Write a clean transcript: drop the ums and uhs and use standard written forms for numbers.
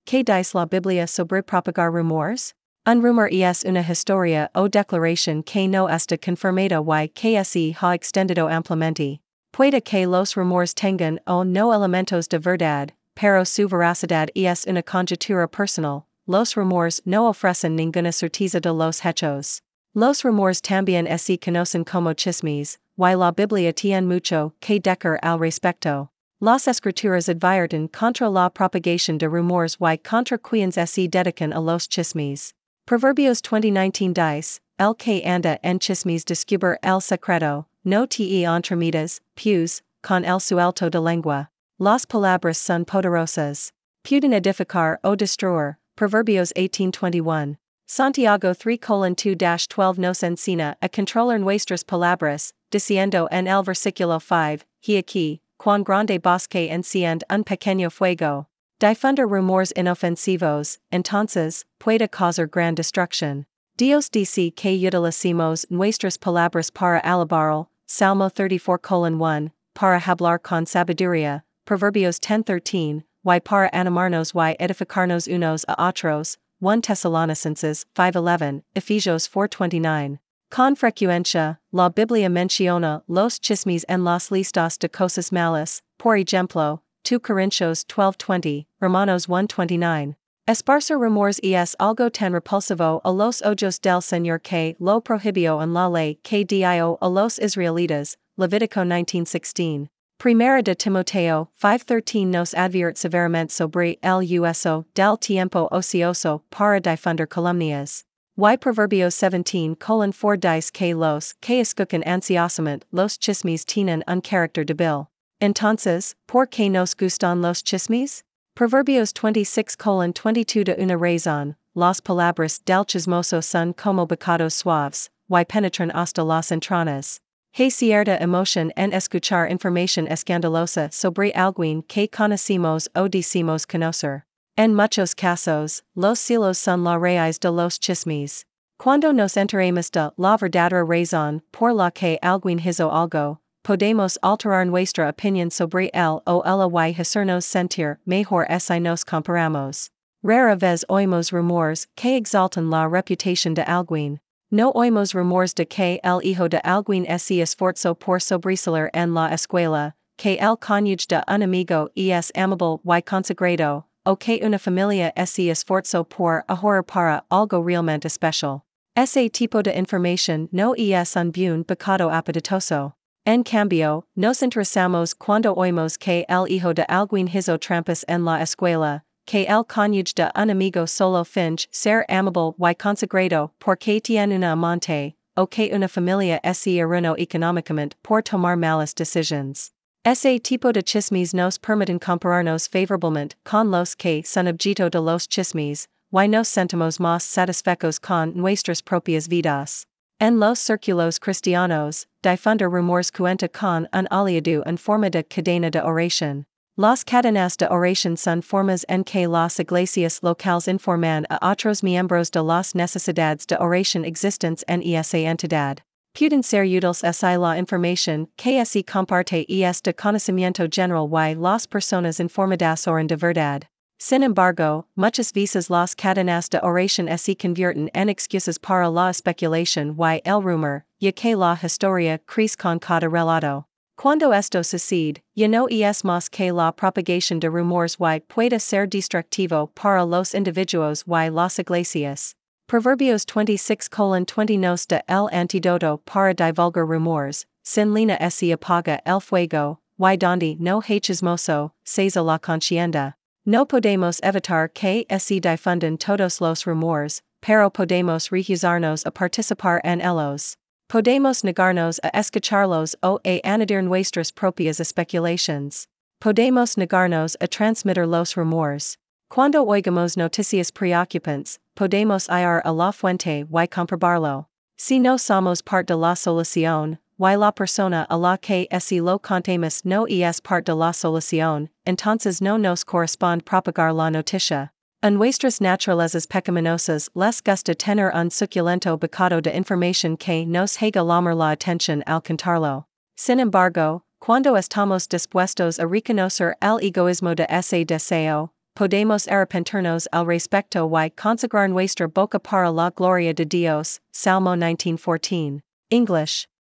que dice la Biblia sobre propagar rumores? Un rumor es una historia o declaración que no está confirmada y que se ha extendido ampliamente. Puede que los rumores tengan o no elementos de verdad, pero su veracidad es una conjetura personal. Los rumores no ofrecen ninguna certeza de los hechos. Los rumores también se conocen como chismes, y la Biblia tiene mucho que decir al respecto. Las escrituras advierten contra la propagación de rumores y contra quienes se dedican a los chismes. Proverbios 20:19 dice, el que anda en chismes descubre el secreto, no te entremetas, pues, con el suelto de lengua. Las palabras son poderosas. Pueden edificar o destruir. Proverbios 18:21. Santiago 3:2-12 nos enseña a controlar nuestras palabras, diciendo en el versículo 5, he aquí, cuán grande bosque enciende un pequeño fuego. Difundir rumores inofensivos, entonces, puede causar gran destrucción. Dios dice que utilicemos nuestras palabras para alabarlo, Salmo 34:1, para hablar con sabiduría, Proverbios 10:13, y para animarnos y edificarnos unos a otros, 1 Tesalonicenses 5:11, Efesios 4:29. Con frecuencia, la Biblia menciona los chismes en las listas de cosas malas, por ejemplo, 2 Corintios 12:20, Romanos 1:29. Esparcer rumores es algo tan repulsivo a los ojos del Señor que lo prohibió en la ley que dio a los israelitas, Levítico 19:16. Primera de Timoteo 5:13 nos advierte severamente sobre el uso del tiempo ocioso para difundir calumnias. Y Proverbios 17:4 dice que los que escuchan ansiosamente los chismes tienen un carácter débil. Entonces, ¿por qué nos gustan los chismes? Proverbios 26:22 de una razón, las palabras del chismoso son como bocados suaves, y penetran hasta las entrañas. Hay cierta emoción en escuchar información escandalosa sobre alguien que conocemos o decimos conocer. En muchos casos, los celos son la raíz de los chismes. Cuando nos enteremos de la verdadera razón por la que alguien hizo algo, podemos alterar nuestra opinión sobre él o ella y hacernos sentir mejor si nos comparamos. Rara vez oímos rumores que exaltan la reputación de alguien. No oímos rumores de que el hijo de alguien se esforzó por sobresalir en la escuela, que el cónyuge de un amigo es amable y consagrado, o que una familia se esforzó por ahorrar para algo realmente especial. Ese tipo de información no es un buen pecado apetitoso. En cambio, nos interesamos cuando oímos que el hijo de alguien hizo trampas en la escuela, que el cónyuge de un amigo solo finge ser amable y consagrado porque tiene una amante, o que una familia se arruinó económicamente por tomar malas decisiones. Ese tipo de chismes nos permiten compararnos favorablemente con los que son objeto de los chismes, y nos sentimos más satisfechos con nuestras propias vidas. En los círculos cristianos, difundir rumores cuenta con un aliado en forma de cadena de oración. Las cadenas de oración son formas en que las iglesias locales informan a otros miembros de las necesidades de oración existentes en esa entidad. Pueden ser útiles si la información que se comparte es de conocimiento general y las personas informadas oran de verdad. Sin embargo, muchas veces las cadenas de oración se convierten en excusas para la especulación y el rumor, ya que la historia crece con cada relato. Cuando esto sucede, ya no es más que la propagación de rumores y puede ser destructivo para los individuos y las iglesias. Proverbios 26:20 nos da el antídoto para divulgar rumores, sin lina se apaga el fuego, y donde no hay chismoso, cesa la contienda. No podemos evitar que se difundan todos los rumores, pero podemos rehusarnos a participar en ellos. Podemos negarnos a escucharlos o a añadir nuestras propias especulaciones. Podemos negarnos a transmitir los rumores. Cuando oigamos noticias preocupantes, podemos ir a la fuente y comprobarlo. Si no somos parte de la solución, y la persona a la que se lo contemos no es parte de la solución, entonces no nos corresponde propagar la noticia. A nuestras naturalezas pecaminosas les gusta tener un suculento bocado de información que nos haga llamar la atención al contarlo. Sin embargo, cuando estamos dispuestos a reconocer el egoísmo de ese deseo, podemos arrepentirnos al respecto y consagrar nuestra boca para la gloria de Dios, Salmo 19:14. English,